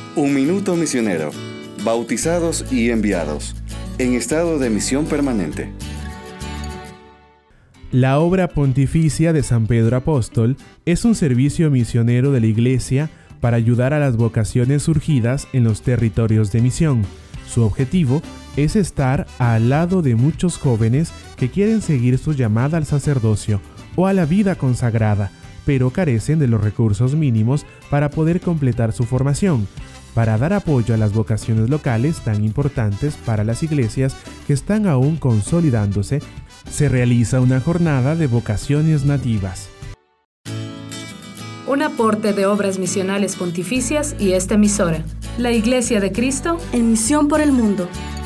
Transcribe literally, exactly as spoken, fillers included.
Un minuto misionero. Bautizados y enviados. En estado de misión permanente. La obra pontificia de San Pedro Apóstol es un servicio misionero de la Iglesia para ayudar a las vocaciones surgidas en los territorios de misión. Su objetivo es estar al lado de muchos jóvenes que quieren seguir su llamada al sacerdocio o a la vida consagrada, pero carecen de los recursos mínimos para poder completar su formación, para dar apoyo a las vocaciones locales tan importantes para las iglesias que están aún consolidándose. Se realiza una jornada de vocaciones nativas. Un aporte de Obras Misionales Pontificias y esta emisora, la Iglesia de Cristo en misión por el mundo.